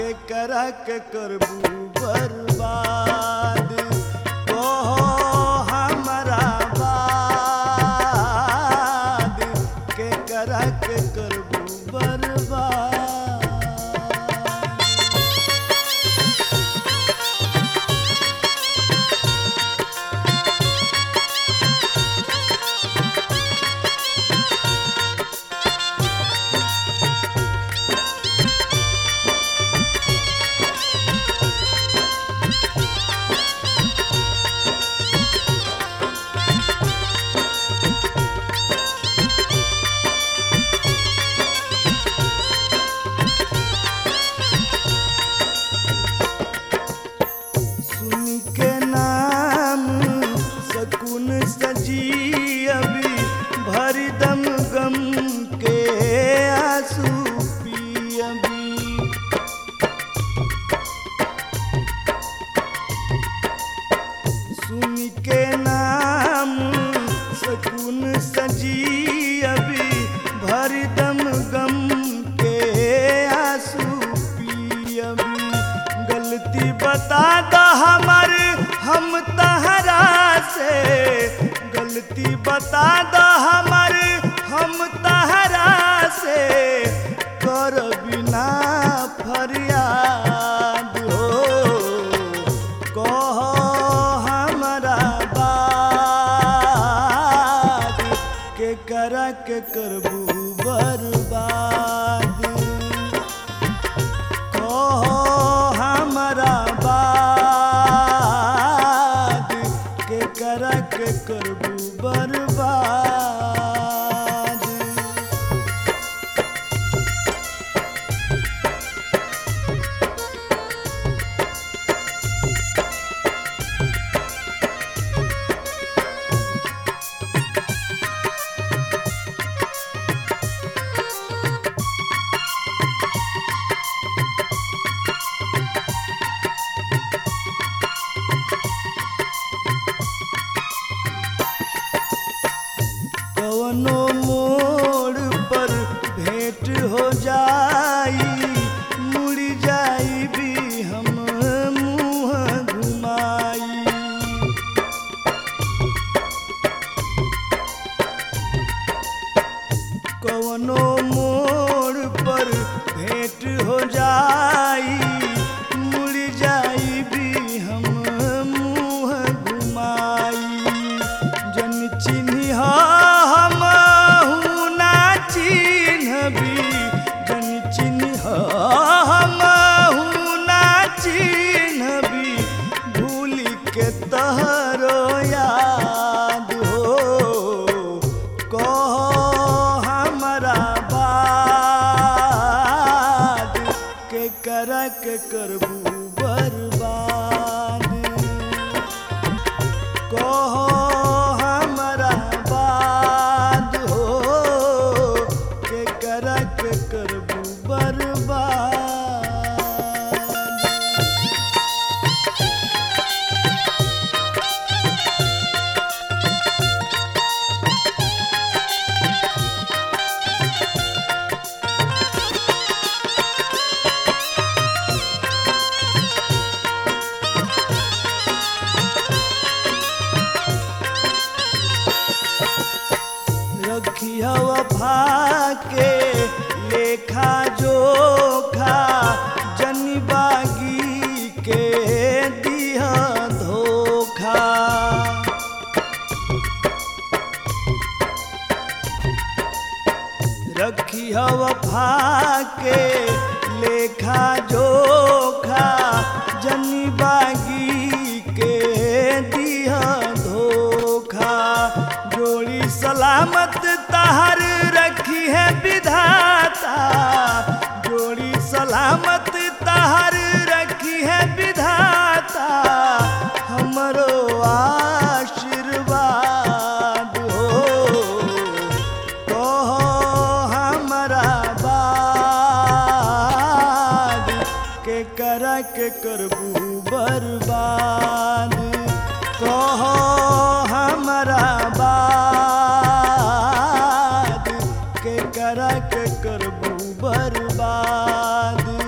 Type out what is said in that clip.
के करा के करबू बर्बाद कहो हमरा बाद के करा के करबू बर्बाद। सजी अभी भरी दम गम के आंसू पी अभी सुन के नाम सकून सजी अभी भरी दम गम के आंसू पी अभी। गलती बता दो हमार हम तहरा से गलती बता दो हमार हम तहरा से कर बिना फरियाद हो कहो हमरा बाद के करा के करबू बर्बाद कहो हमरा बाद के करा के करबू बर्बाद। कवनो मोड़ पर भेंट हो जाई मुड़ जाई भी हम मुँह घुमाई। कवनो मोड़ पर भेंट हो जाई मुड़ जाई भी हम मुँह घुमाई। जन चिन्ही हम ना चिन्हबी जन चिन्ह हम ना चिन्हबी भूल के तहरो याद हो कहो हमरा बाद के करा के करबू बर्बाद कहो हमरा बाद हो के करा के करबू बर्बाद। रखिया वफा के लेखा जोखा जनी बागी के दिया धोखा। रखिया वफा के लेखा जोखा जनी बागी के दिया धोखा। जोड़ी सलामत तहर रखी है विधाता जोड़ी सलामत तहर रखी है विधाता हमरो आशीर्वाद हो कहो हमरा बाद के करा के करबू बर्बाद कहो हमरा बाद के करा के करबू बर्बाद।